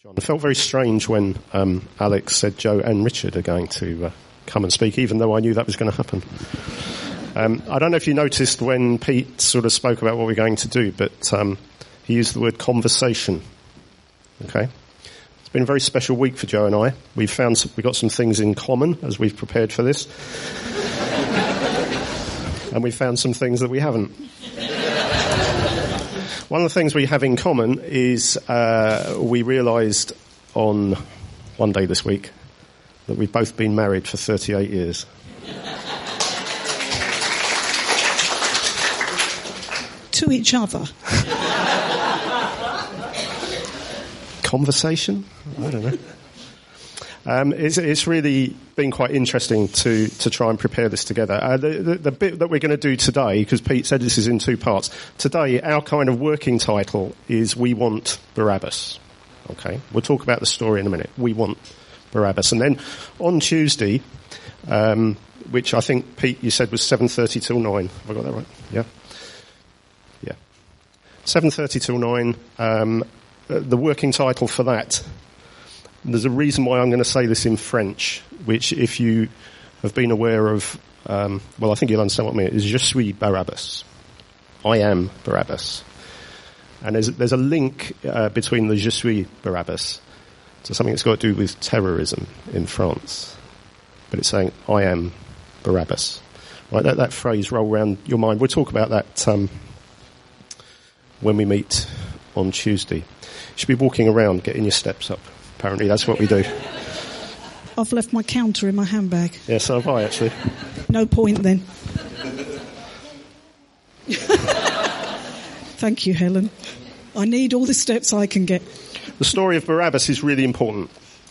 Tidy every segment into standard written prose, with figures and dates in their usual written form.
John. It felt very strange when Alex said Joe and Richard are going to come and speak, even though I knew that was going to happen. I don't know if you noticed when Pete sort of spoke about what we're going to do, but he used the word conversation. Okay? It's been a very special week for Joe and I. We've got some things in common as we've prepared for this. And we've found some things that we haven't. One of the things we have in common is we realised on one day this week that we've both been married for 38 years. To each other. Conversation? I don't know. It's really been quite interesting to try and prepare this together. The bit that we're going to do today, because Pete said this is in two parts, today our kind of working title is We Want Barabbas. Okay, we'll talk about the story in a minute. We Want Barabbas. And then on Tuesday, which I think, Pete, you said was 7:30 till 9. Have I got that right? Yeah? Yeah. 7:30 till 9. The working title for that, there's a reason why I'm going to say this in French, which if you have been aware of, I think you'll understand what I mean, is Je suis Barabbas. I am Barabbas. And there's a link between the Je suis Barabbas to something that's got to do with terrorism in France. But it's saying, I am Barabbas. Right, that phrase roll around your mind. We'll talk about that when we meet on Tuesday. You should be walking around, getting your steps up. Apparently that's what we do. I've left my counter in my handbag. Yeah, so have I, actually. No point then. Thank you, Helen. I need all the steps I can get. The story of Barabbas is really important.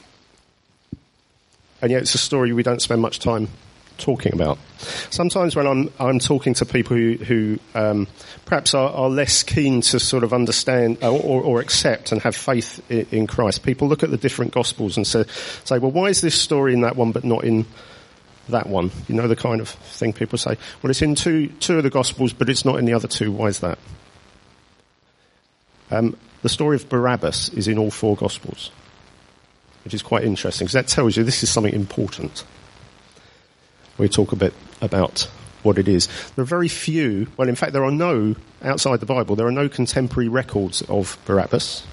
And yet it's a story we don't spend much time talking about. Sometimes when I'm talking to people who perhaps are less keen to sort of understand or accept and have faith in Christ, people look at the different Gospels and say, well, why is this story in that one but not in that one? You know, the kind of thing people say. Well, it's in two of the Gospels, but it's not in the other two. Why is that? The story of Barabbas is in all four Gospels, which is quite interesting, because that tells you this is something important. We'll talk a bit about what it is. There are very few, well, in fact, there are no, outside the Bible, there are no contemporary records of Barabbas.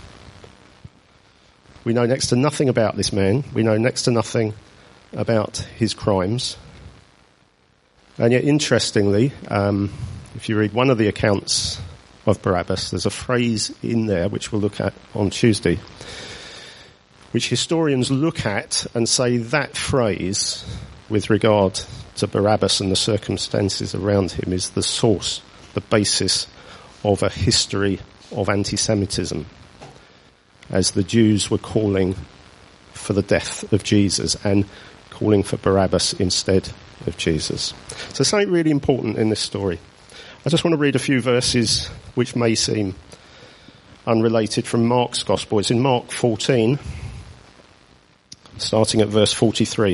We know next to nothing about this man. We know next to nothing about his crimes. And yet, interestingly, if you read one of the accounts of Barabbas, there's a phrase in there, which we'll look at on Tuesday, which historians look at and say that phrase, with regard to Barabbas and the circumstances around him, is the source, the basis of a history of anti-Semitism, as the Jews were calling for the death of Jesus and calling for Barabbas instead of Jesus. So something really important in this story. I just want to read a few verses which may seem unrelated from Mark's Gospel. It's in Mark 14, starting at verse 43.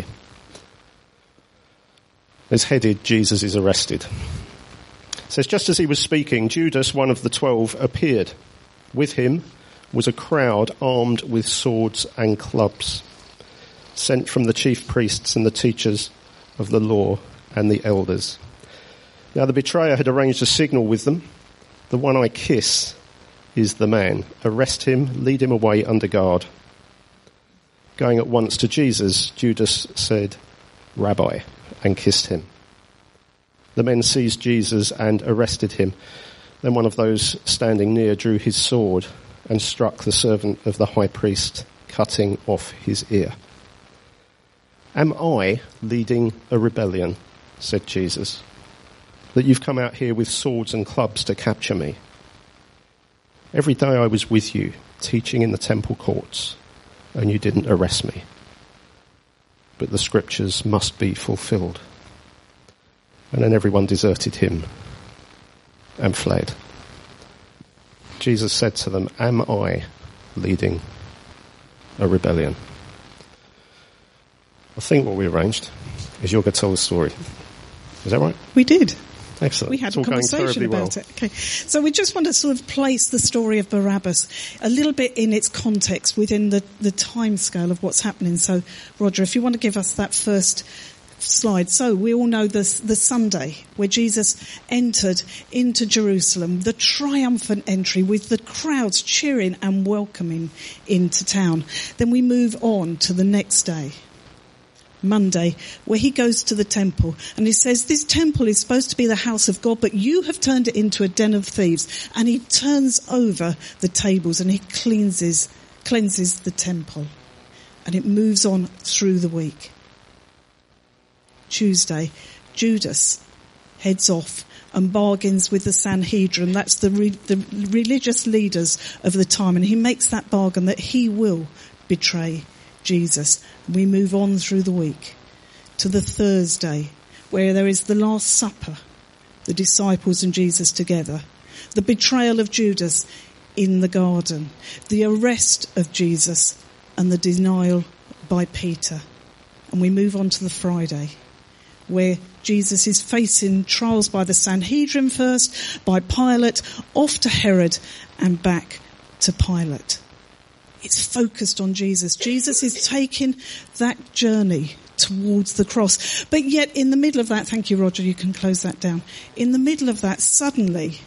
It's headed, Jesus is arrested. It says, just as he was speaking, Judas, one of the 12, appeared. With him was a crowd armed with swords and clubs, sent from the chief priests and the teachers of the law and the elders. Now the betrayer had arranged a signal with them. The one I kiss is the man. Arrest him, lead him away under guard. Going at once to Jesus, Judas said, Rabbi, and kissed him. The men seized Jesus and arrested him. Then one of those standing near drew his sword and struck the servant of the high priest, cutting off his ear. Am I leading a rebellion, said Jesus, that you've come out here with swords and clubs to capture me? Every day I was with you, teaching in the temple courts, and you didn't arrest me. But the scriptures must be fulfilled. And then everyone deserted him and fled. Jesus said to them, am I leading a rebellion? I think what we arranged is you're going to tell the story. Is that right? We did. Excellent. We had It's a all going conversation terribly well. about it. Okay. So we just want to sort of place the story of Barabbas a little bit in its context within the time scale of what's happening. So, Roger, if you want to give us that first slide. So we all know the Sunday where Jesus entered into Jerusalem, the triumphant entry with the crowds cheering and welcoming into town. Then we move on to the next day, Monday, where he goes to the temple and he says, this temple is supposed to be the house of God, but you have turned it into a den of thieves. And he turns over the tables and he cleanses the temple. And it moves on through the week. Tuesday, Judas heads off and bargains with the Sanhedrin. That's the religious leaders of the time. And he makes that bargain that he will betray Jesus. We move on through the week to the Thursday, where there is the Last Supper, the disciples and Jesus together, the betrayal of Judas in the garden, the arrest of Jesus and the denial by Peter. And we move on to the Friday, where Jesus is facing trials by the Sanhedrin first, by Pilate, off to Herod and back to Pilate. It's focused on Jesus. Jesus is taking that journey towards the cross. But yet in the middle of that, thank you, Roger, you can close that down. In the middle of that, suddenly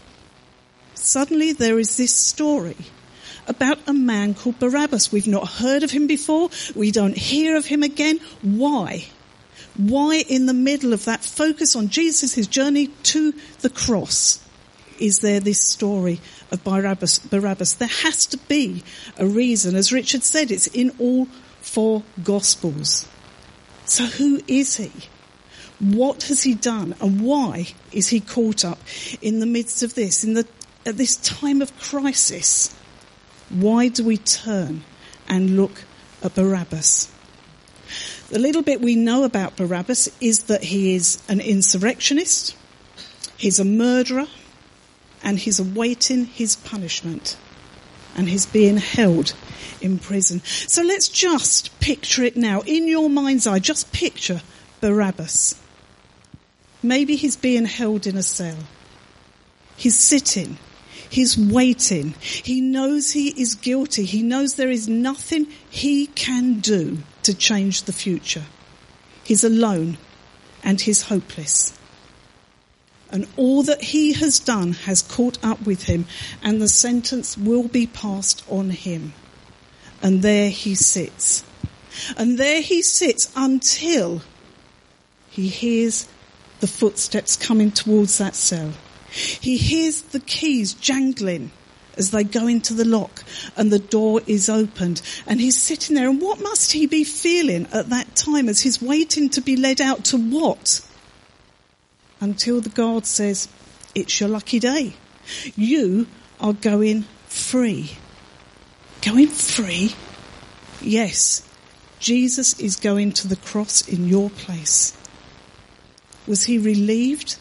there is this story about a man called Barabbas. We've not heard of him before. We don't hear of him again. Why? Why in the middle of that focus on Jesus' journey to the cross is there this story of Barabbas? There has to be a reason. As Richard said, it's in all four Gospels. So who is he? What has he done? And why is he caught up in the midst of this? At this time of crisis, why do we turn and look at Barabbas? The little bit we know about Barabbas is that he is an insurrectionist, he's a murderer, and he's awaiting his punishment, and he's being held in prison. So let's just picture it now. In your mind's eye, just picture Barabbas. Maybe he's being held in a cell. He's sitting. He's waiting. He knows he is guilty. He knows there is nothing he can do to change the future. He's alone and he's hopeless. And all that he has done has caught up with him, and the sentence will be passed on him. And there he sits. And there he sits until he hears the footsteps coming towards that cell. He hears the keys jangling as they go into the lock and the door is opened. And he's sitting there, and what must he be feeling at that time as he's waiting to be led out to what? Until the guard says, it's your lucky day. You are going free. Going free? Yes. Jesus is going to the cross in your place. Was he relieved?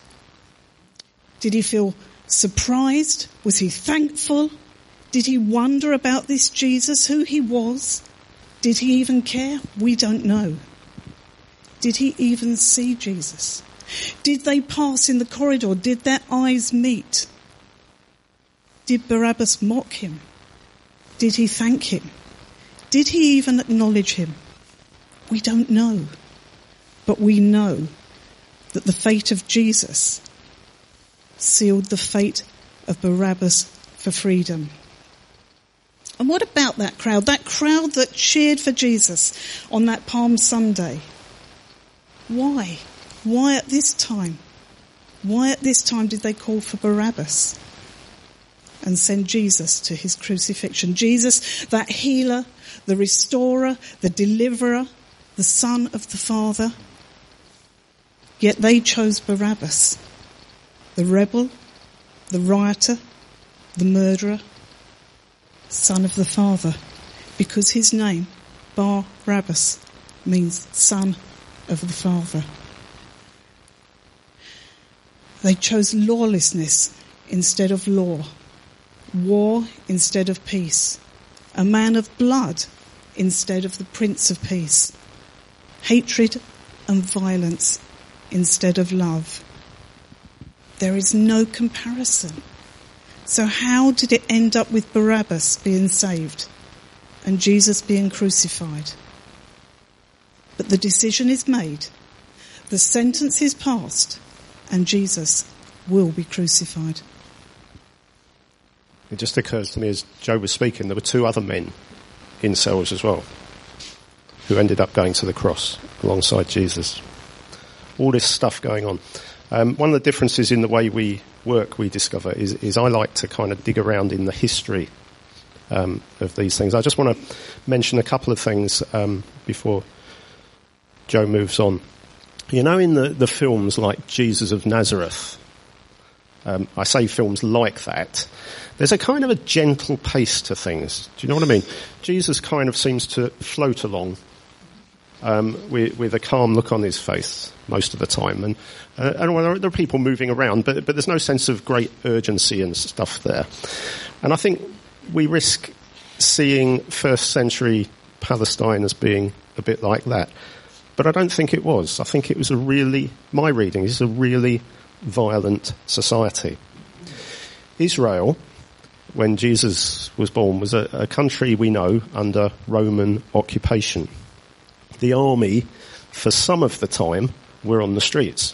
Did he feel surprised? Was he thankful? Did he wonder about this Jesus, who he was? Did he even care? We don't know. Did he even see Jesus? Did they pass in the corridor? Did their eyes meet? Did Barabbas mock him? Did he thank him? Did he even acknowledge him? We don't know. But we know that the fate of Jesus sealed the fate of Barabbas for freedom. And what about that crowd? That crowd that cheered for Jesus on that Palm Sunday. Why? Why at this time? Why at this time did they call for Barabbas and send Jesus to his crucifixion? Jesus, that healer, the restorer, the deliverer, the Son of the Father. Yet they chose Barabbas, the rebel, the rioter, the murderer, Son of the Father, because his name, Barabbas, means Son of the Father. They chose lawlessness instead of law, war instead of peace, a man of blood instead of the Prince of Peace, hatred and violence instead of love. There is no comparison. So how did it end up with Barabbas being saved and Jesus being crucified? But the decision is made, the sentence is passed, and Jesus will be crucified. It just occurs to me as Joe was speaking, there were two other men in cells as well who ended up going to the cross alongside Jesus. All this stuff going on. One of the differences in the way we work, we discover, is I like to kind of dig around in the history of these things. I just want to mention a couple of things before Joe moves on. You know, in the films like Jesus of Nazareth, I say films like that, there's a kind of a gentle pace to things. Do you know what I mean? Jesus kind of seems to float along with a calm look on his face most of the time. And there are people moving around, but there's no sense of great urgency and stuff there. And I think we risk seeing first century Palestine as being a bit like that. But I don't think it was. I think it was my reading is a really violent society. Israel, when Jesus was born, was a country we know under Roman occupation. The army, for some of the time, were on the streets.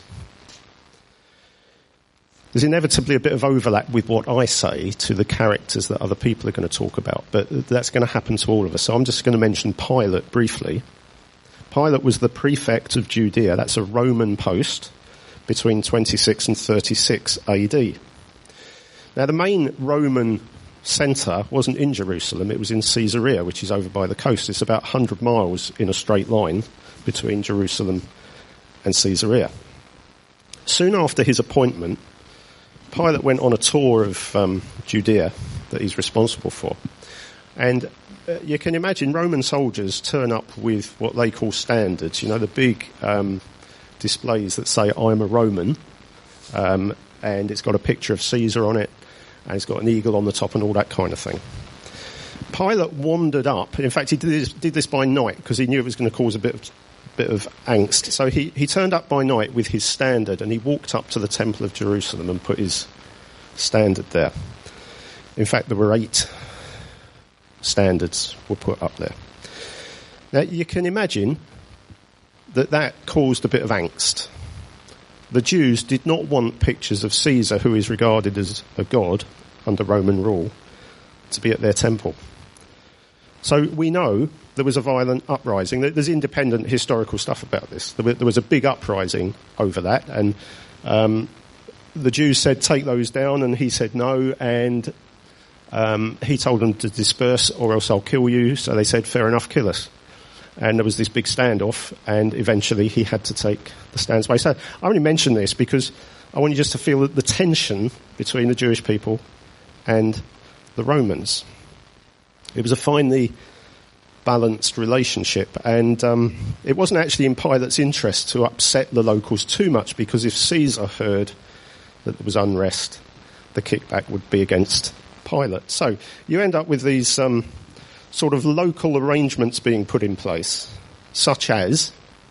There's inevitably a bit of overlap with what I say to the characters that other people are going to talk about, but that's going to happen to all of us. So I'm just going to mention Pilate briefly. Pilate was the prefect of Judea. That's a Roman post between 26 and 36 AD. Now, the main Roman centre wasn't in Jerusalem, it was in Caesarea, which is over by the coast. It's about 100 miles in a straight line between Jerusalem and Caesarea. Soon after his appointment, Pilate went on a tour of Judea that he's responsible for. And you can imagine Roman soldiers turn up with what they call standards, you know, the big displays that say, I'm a Roman, and it's got a picture of Caesar on it, and it's got an eagle on the top and all that kind of thing. Pilate wandered up. In fact, he did this by night because he knew it was going to cause a bit of angst. So he turned up by night with his standard, and he walked up to the Temple of Jerusalem and put his standard there. In fact, there were 8 standards were put up there. Now, you can imagine that caused a bit of angst. The Jews did not want pictures of Caesar, who is regarded as a god under Roman rule, to be at their temple. So we know there was a violent uprising. There's independent historical stuff about this. There was a big uprising over that, and the Jews said, take those down, and he said no, and he told them to disperse or else I'll kill you. So they said, fair enough, kill us. And there was this big standoff, and eventually he had to take the stands away. So I only mention this because I want you just to feel the tension between the Jewish people and the Romans. It was a finely balanced relationship, and it wasn't actually in Pilate's interest to upset the locals too much, because if Caesar heard that there was unrest, the kickback would be against Pilate. So you end up with these sort of local arrangements being put in place, such as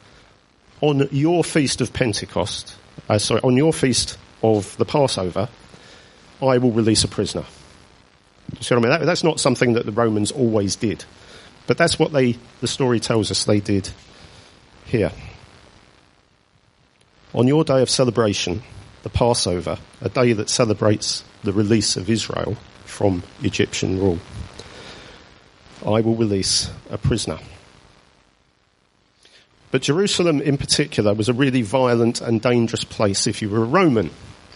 on your feast of Pentecost, on your feast of the Passover, I will release a prisoner. You see what I mean? That's not something that the Romans always did, but that's what the story tells us they did here. On your day of celebration, the Passover, a day that celebrates the release of Israel from Egyptian rule, I will release a prisoner. But Jerusalem in particular was a really violent and dangerous place if you were a Roman.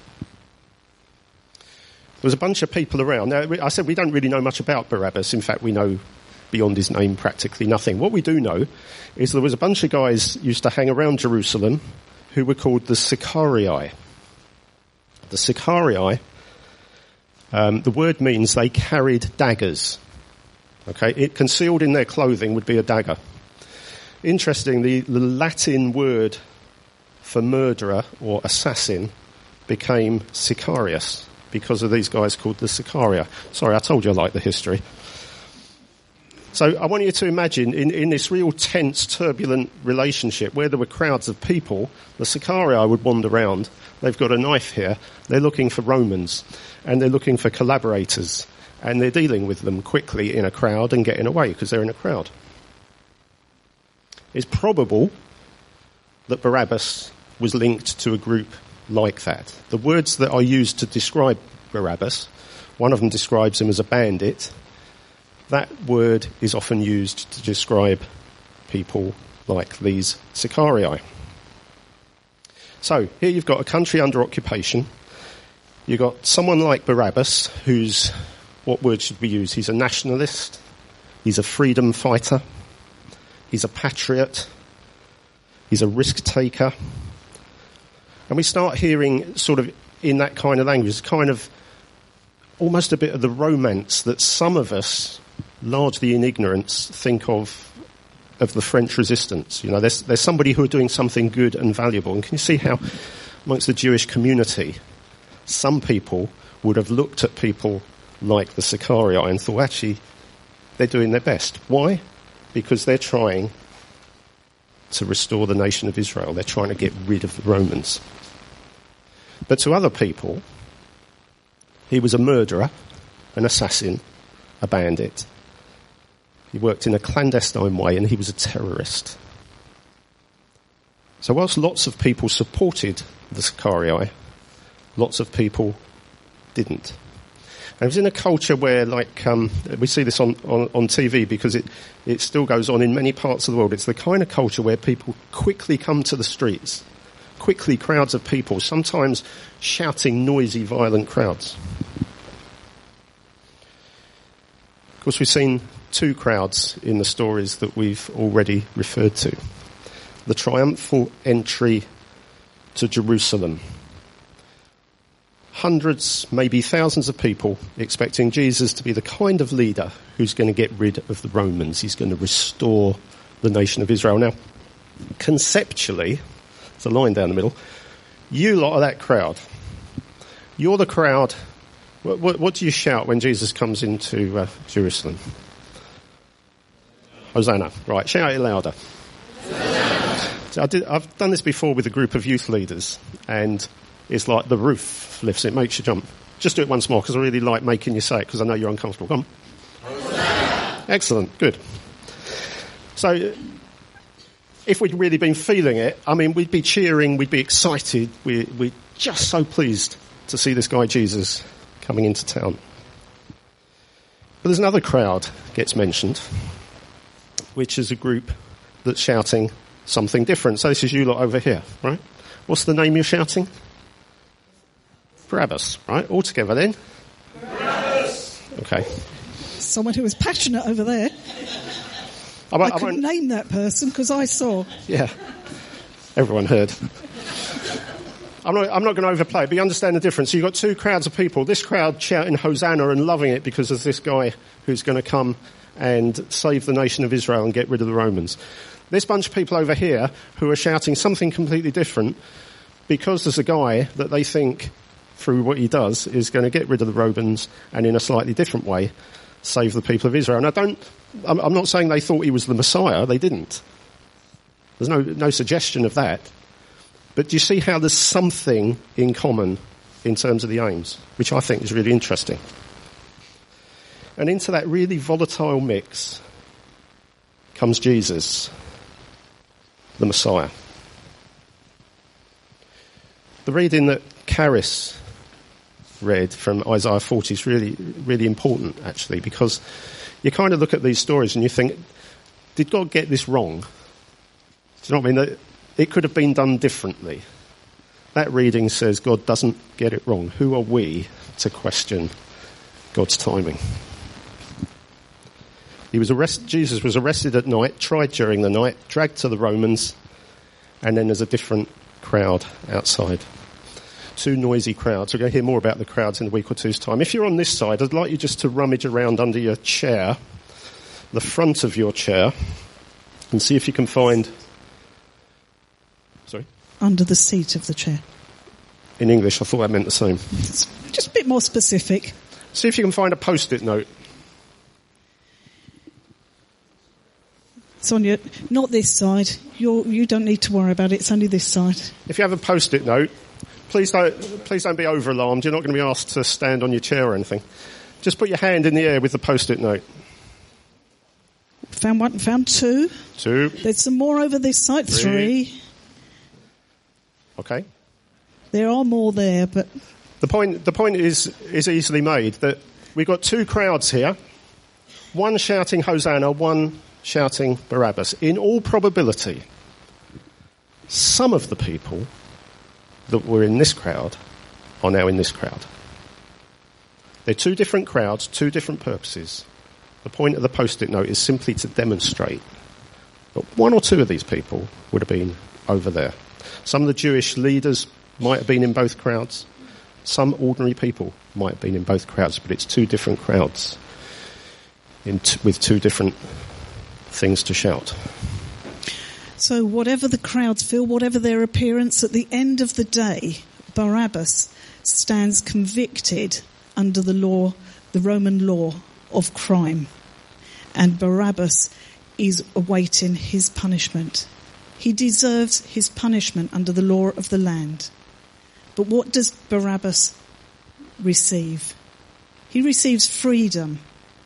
There was a bunch of people around. Now, I said we don't really know much about Barabbas. In fact, we know beyond his name practically nothing. What we do know is there was a bunch of guys used to hang around Jerusalem who were called the Sicarii. The Sicarii, the word means they carried daggers. Okay, it concealed in their clothing would be a dagger. Interestingly, the Latin word for murderer or assassin became sicarius because of these guys called the Sicarii. Sorry, I told you I like the history. So I want you to imagine in this real tense, turbulent relationship where there were crowds of people, the Sicarii would wander around. They've got a knife here. They're looking for Romans and they're looking for collaborators and they're dealing with them quickly in a crowd and getting away because they're in a crowd. It's probable that Barabbas was linked to a group like that. The words that are used to describe Barabbas, one of them describes him as a bandit. That word is often used to describe people like these Sicarii. So, here you've got a country under occupation. You've got someone like Barabbas, who's, what word should we use? He's a nationalist. He's a freedom fighter. He's a patriot. He's a risk taker. And we start hearing sort of in that kind of language, kind of almost a bit of the romance that some of us, largely in ignorance, think of the French resistance. You know, there's somebody who are doing something good and valuable. And can you see how amongst the Jewish community, some people would have looked at people like the Sicarii and thought, actually, they're doing their best. Why? Because they're trying to restore the nation of Israel. They're trying to get rid of the Romans. But to other people, he was a murderer, an assassin, a bandit. He worked in a clandestine way and he was a terrorist. So whilst lots of people supported the Sicarii, lots of people didn't. And it was in a culture where, like, we see this on TV because it still goes on in many parts of the world. It's the kind of culture where people quickly come to the streets, quickly crowds of people, sometimes shouting, noisy, violent crowds. Of course, we've seen two crowds in the stories that we've already referred to. The triumphal entry to Jerusalem. Hundreds, maybe thousands of people expecting Jesus to be the kind of leader who's going to get rid of the Romans. He's going to restore the nation of Israel. Now, conceptually, there's a line down the middle, you lot are that crowd. You're the crowd. What do you shout when Jesus comes into Jerusalem? Hosanna. Right, shout it louder. So I've done this before with a group of youth leaders, and it's like the roof lifts, it makes you jump. Just do it once more, because I really like making you say it, because I know you're uncomfortable. Come on. Excellent, good. So, if we'd really been feeling it, I mean, we'd be cheering, we'd be excited, we're just so pleased to see this guy Jesus coming into town. But there's another crowd gets mentioned, which is a group that's shouting something different. So this is you lot over here, right? What's the name you're shouting? Barabbas, right? All together then? Barabbas! Okay. Someone who was passionate over there. I couldn't name that person because I saw. Yeah. Everyone heard. I'm not going to overplay it, but you understand the difference. So you've got two crowds of people. This crowd shouting Hosanna and loving it because of this guy who's going to come and save the nation of Israel and get rid of the Romans. This bunch of people over here who are shouting something completely different because there's a guy that they think, through what he does, is going to get rid of the Romans and in a slightly different way save the people of Israel. And I'm not saying they thought he was the Messiah. They didn't. There's no suggestion of that. But do you see how there's something in common in terms of the aims, which I think is really interesting. And into that really volatile mix comes Jesus, the Messiah. The reading that Caris read from Isaiah 40 is really, really important, actually, because you kind of look at these stories and you think, did God get this wrong? Do you know what I mean? That it could have been done differently. That reading says God doesn't get it wrong. Who are we to question God's timing? Jesus was arrested at night, tried during the night, dragged to the Romans, and then there's a different crowd outside. Two noisy crowds. We're going to hear more about the crowds in a week or two's time. If you're on this side, I'd like you just to rummage around under your chair, the front of your chair, and see if you can find... Sorry? Under the seat of the chair. In English, I thought that meant the same. Just a bit more specific. See if you can find a post-it note. It's on your, not this side. You don't need to worry about it. It's only this side. If you have a post-it note, please don't be over-alarmed. You're not going to be asked to stand on your chair or anything. Just put your hand in the air with the post-it note. Found one, found two. Two. There's some more over this side. Three. Okay. There are more there, but the point is easily made that we've got two crowds here. One shouting Hosanna, one shouting Barabbas. In all probability, some of the people that were in this crowd are now in this crowd. They're two different crowds, two different purposes. The point of the post-it note is simply to demonstrate that one or two of these people would have been over there. Some of the Jewish leaders might have been in both crowds. Some ordinary people might have been in both crowds, but it's two different crowds with two different things to shout. So whatever the crowds feel, whatever their appearance, at the end of the day, Barabbas stands convicted under the law, the Roman law of crime. And Barabbas is awaiting his punishment. He deserves his punishment under the law of the land. But what does Barabbas receive? He receives freedom.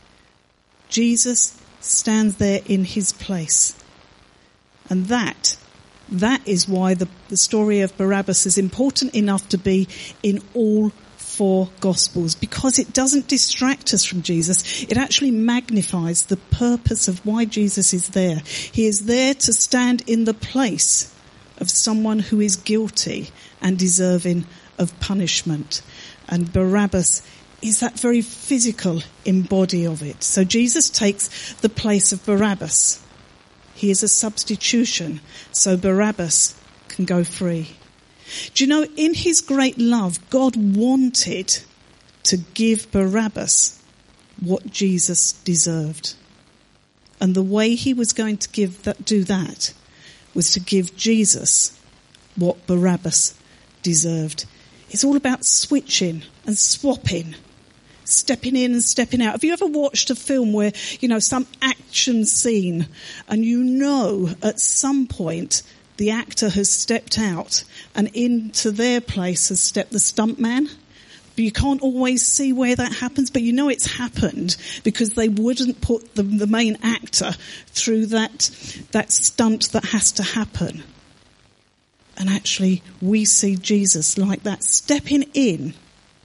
Jesus stands there in his place. And that is why the story of Barabbas is important enough to be in all four Gospels, because it doesn't distract us from Jesus. It actually magnifies the purpose of why Jesus is there. He is there to stand in the place of someone who is guilty and deserving of punishment. And Barabbas is that very physical embody of it. So Jesus takes the place of Barabbas. He is a substitution, so Barabbas can go free. Do you know, in his great love, God wanted to give Barabbas what Jesus deserved. And the way he was going to do that was to give Jesus what Barabbas deserved. It's all about switching and swapping, stepping in and stepping out. Have you ever watched a film where, some action scene and at some point the actor has stepped out and into their place has stepped the stuntman? But you can't always see where that happens, but it's happened because they wouldn't put the main actor through that stunt that has to happen. And actually, we see Jesus like that, stepping in.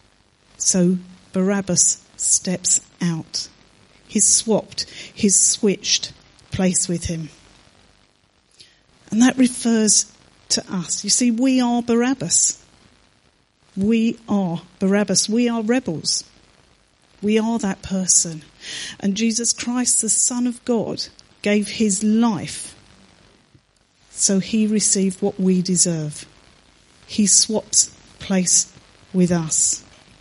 So Barabbas steps out. He's switched place with him. And that refers to us. You see, we are Barabbas. We are Barabbas. We are rebels. We are that person. And Jesus Christ, the Son of God, gave his life so he received what we deserve. He swaps place with us.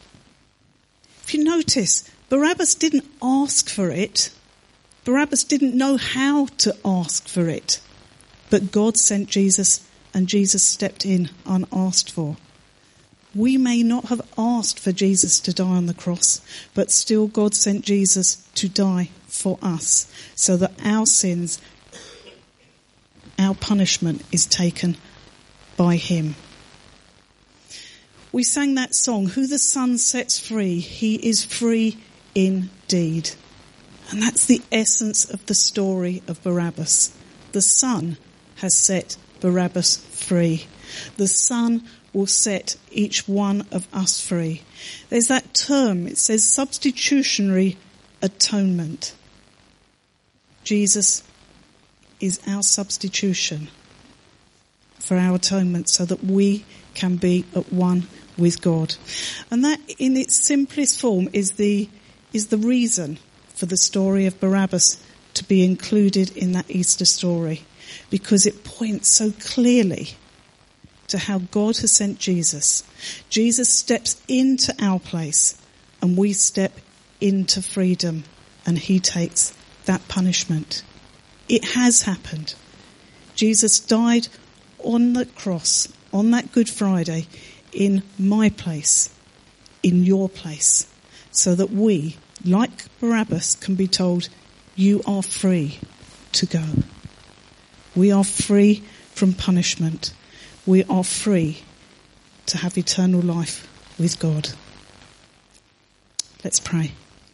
If you notice, Barabbas didn't ask for it. Barabbas didn't know how to ask for it. But God sent Jesus, and Jesus stepped in unasked for. We may not have asked for Jesus to die on the cross, but still God sent Jesus to die for us, so that our sins, our punishment is taken by him. We sang that song, "Who the Son sets free, he is free indeed." And that's the essence of the story of Barabbas. The Son has set Barabbas free. The Son will set each one of us free. There's that term, it says substitutionary atonement. Jesus is our substitution for our atonement so that we can be at one with God. And that in its simplest form is the reason for the story of Barabbas to be included in that Easter story, because it points so clearly to how God has sent Jesus. Jesus steps into our place and we step into freedom, and he takes that punishment. It has happened. Jesus died on the cross, on that Good Friday, in my place, in your place, so that we, like Barabbas, can be told, you are free to go. We are free from punishment. We are free to have eternal life with God. Let's pray.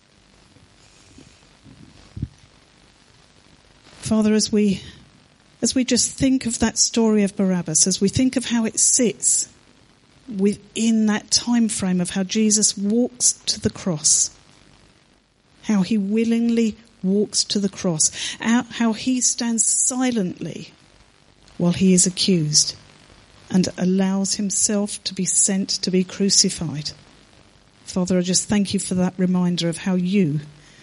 Father, as we just think of that story of Barabbas, as we think of how it sits within that time frame of how Jesus walks to the cross, how he willingly walks to the cross, how he stands silently while he is accused and allows himself to be sent to be crucified. Father, I just thank you for that reminder of how you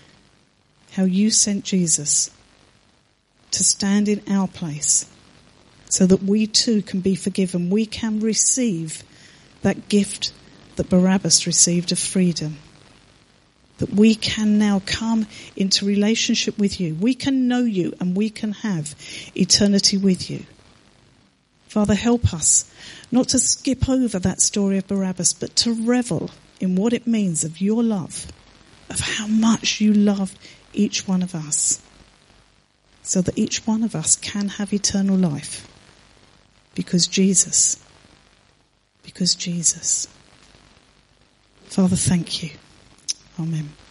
sent Jesus to stand in our place so that we too can be forgiven. We can receive that gift that Barabbas received of freedom. That we can now come into relationship with you. We can know you and we can have eternity with you. Father, help us not to skip over that story of Barabbas, but to revel in what it means of your love, of how much you loved each one of us, so that each one of us can have eternal life. Because Jesus. Father, thank you. Amen.